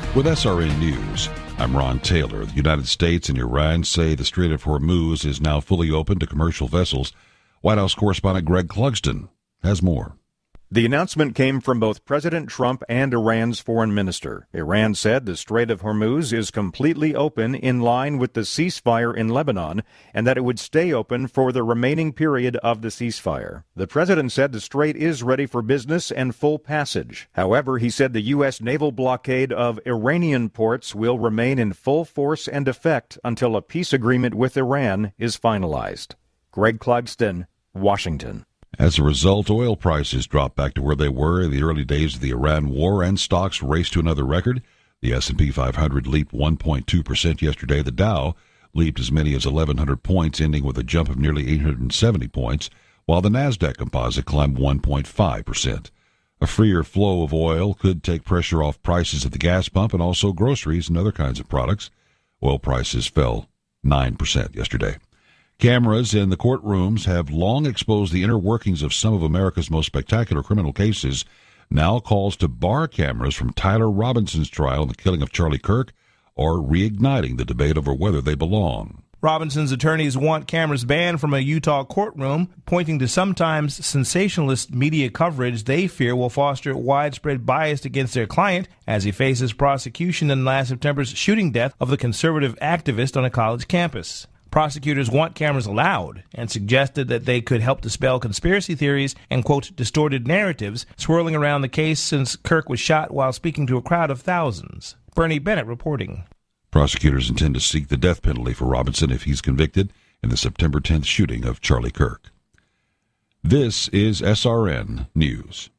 With SRN News, I'm Ron Taylor. The United States and Iran say the Strait of Hormuz is now fully open to commercial vessels. White House correspondent Greg Clugston has more. The announcement came from both President Trump and Iran's foreign minister. Iran said the Strait of Hormuz is completely open in line with the ceasefire in Lebanon and that it would stay open for the remaining period of the ceasefire. The president said the strait is ready for business and full passage. However, he said the U.S. naval blockade of Iranian ports will remain in full force and effect until a peace agreement with Iran is finalized. Greg Clugston, Washington. As a result, oil prices dropped back to where they were in the early days of the Iran war, and stocks raced to another record. The S&P 500 leaped 1.2% yesterday. The Dow leaped as many as 1,100 points, ending with a jump of nearly 870 points, while the Nasdaq Composite climbed 1.5%. A freer flow of oil could take pressure off prices at the gas pump and also groceries and other kinds of products. Oil prices fell 9% yesterday. Cameras in the courtrooms have long exposed the inner workings of some of America's most spectacular criminal cases. Now calls to bar cameras from Tyler Robinson's trial in the killing of Charlie Kirk are reigniting the debate over whether they belong. Robinson's attorneys want cameras banned from a Utah courtroom, pointing to sometimes sensationalist media coverage they fear will foster widespread bias against their client as he faces prosecution in last September's shooting death of the conservative activist on a college campus. Prosecutors want cameras allowed and suggested that they could help dispel conspiracy theories and, quote, distorted narratives swirling around the case since Kirk was shot while speaking to a crowd of thousands. Bernie Bennett reporting. Prosecutors intend to seek the death penalty for Robinson if he's convicted in the September 10th shooting of Charlie Kirk. This is SRN News.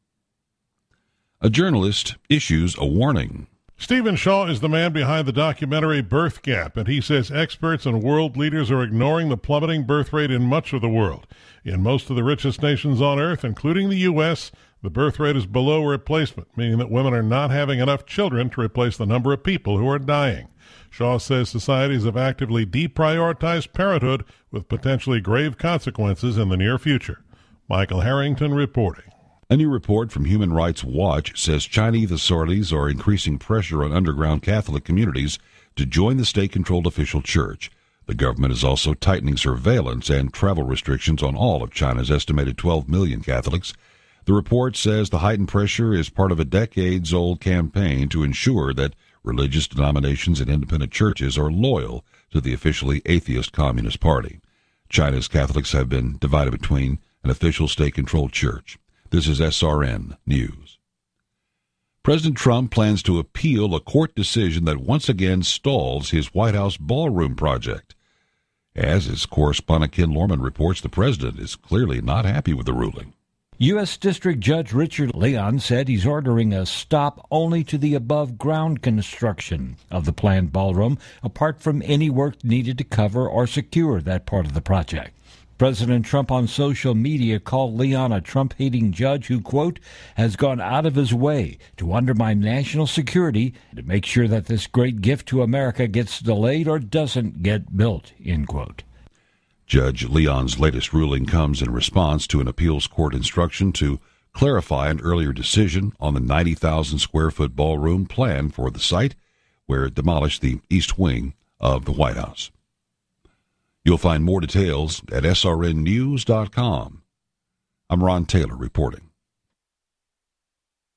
A journalist issues a warning. Stephen Shaw is the man behind the documentary Birth Gap, and he says experts and world leaders are ignoring the plummeting birth rate in much of the world. In most of the richest nations on earth, including the U.S., the birth rate is below replacement, meaning that women are not having enough children to replace the number of people who are dying. Shaw says societies have actively deprioritized parenthood with potentially grave consequences in the near future. Michael Harrington reporting. A new report from Human Rights Watch says Chinese authorities are increasing pressure on underground Catholic communities to join the state-controlled official church. The government is also tightening surveillance and travel restrictions on all of China's estimated 12 million Catholics. The report says the heightened pressure is part of a decades-old campaign to ensure that religious denominations and independent churches are loyal to the officially atheist Communist Party. China's Catholics have been divided between an official state-controlled church. This is SRN News. President Trump plans to appeal a court decision that once again stalls his White House ballroom project. As his correspondent Ken Lorman reports, the president is clearly not happy with the ruling. U.S. District Judge Richard Leon said he's ordering a stop only to the above-ground construction of the planned ballroom, apart from any work needed to cover or secure that part of the project. President Trump on social media called Leon a Trump-hating judge who, quote, has gone out of his way to undermine national security to make sure that this great gift to America gets delayed or doesn't get built, end quote. Judge Leon's latest ruling comes in response to an appeals court instruction to clarify an earlier decision on the 90,000-square-foot ballroom plan for the site, where it demolished the east wing of the White House. You'll find more details at srnnews.com. I'm Ron Taylor reporting.